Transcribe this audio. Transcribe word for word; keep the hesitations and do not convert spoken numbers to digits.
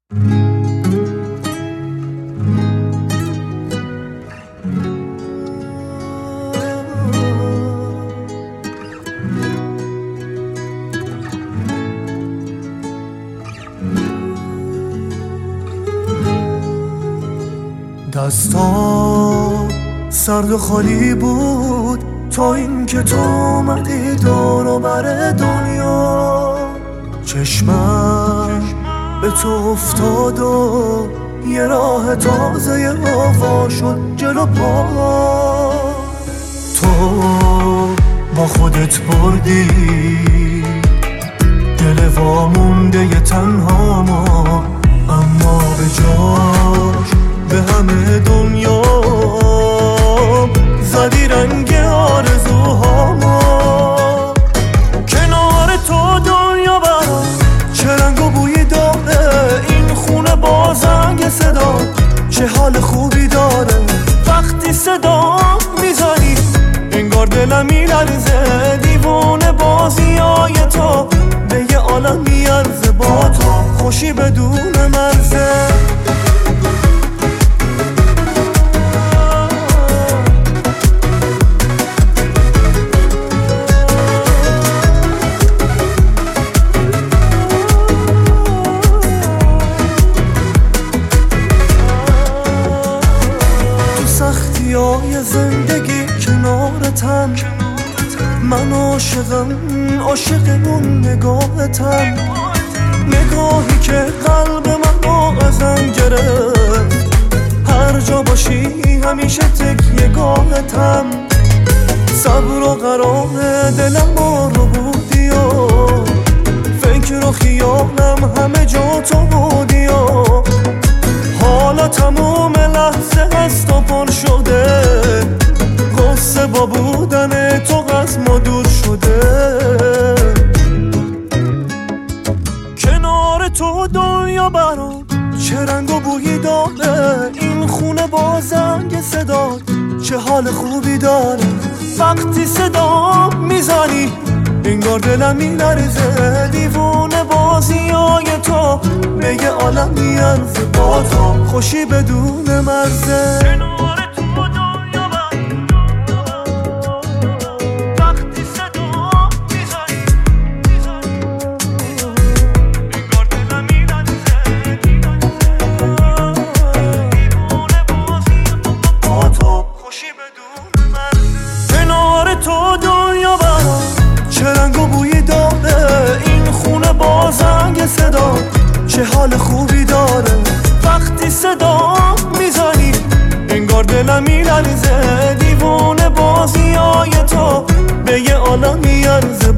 دستا سرد و خالی بود تا این که تو اومدی دور و بر دنیا. چشمم به تو افتاد و یه راه تازه هوا شد جلو پا. تو با خودت بردی دل وامونده ی تنها ما، اما به جاش به همه دنیا زدی رنگ آرزوهاما. کنار تو دنیا برام چه رنگ و بویی داره، این خونه با زنگ صدا چه حال خوبی داره. وقتی صدا میزنی انگار دلم میلرزه، دیوونه بازیای تو به یه عالم میارزه. با تو خوشی بدون مرزه. سختیای زندگی کنارتم، من عاشقم عاشق اون نگاهتم. نگاهی که قلب من ازم گرفت، هر جا باشی همیشه تکیه گاهتم. صبر و قرار دلم رو بودی و فکر و خیالم همه جا تو بودی و حالا تموم لحظه هست و پر شده، غصه با بودن تو قسم و دور شده. کنار تو دنیا برام چه رنگ و بویی داره، این خونه با زنگ صدا چه حال خوبی داره. وقتی صدا میزنی انگار دلم میلرزه، دیوونه بازیای تو به یه عالم میارزه. با تو خوشی بدون مرزه. کنار تو دنیا من وقتی صدا میزنی انگار دلم میلرزه، دیوونه بازی با تو خوشی بدون مرزه. کنار تو دنیا برام چه رنگ و بویی داره، این خونه با زنگ صدا چه حال خوبی داره. وقتی صدا میزنی انگار دلم میلرزه، دیوونه بازیای تو به یه عالم میارزه.